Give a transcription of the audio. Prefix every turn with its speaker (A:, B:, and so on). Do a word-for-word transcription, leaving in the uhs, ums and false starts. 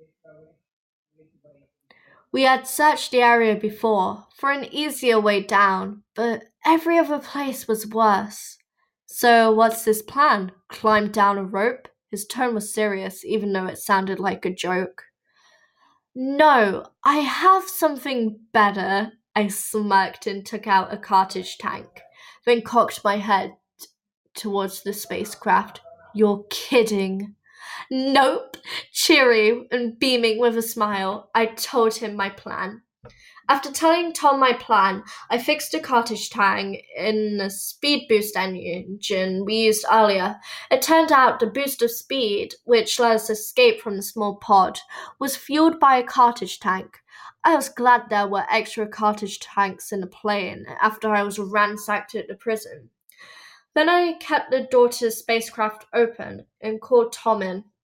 A: We had searched the area before for an easier way down, but every other place was worse. So, what's this plan? Climb down a rope? His tone was serious, even though it sounded like a joke. No, I have something better. I smirked and took out a cartridge tank, then cocked my head towards the spacecraft. You're kidding. Nope. Cheery and beaming with a smile, I told him my plan. After telling Tom my plan, I fixed a cartridge tank in the speed boost engine we used earlier. It turned out the boost of speed, which let us escape from the small pod, was fueled by a cartridge tank. I was glad there were extra cartridge tanks in the plane after I was ransacked at the prison. Then I kept the door to the spacecraft open and called Tom in.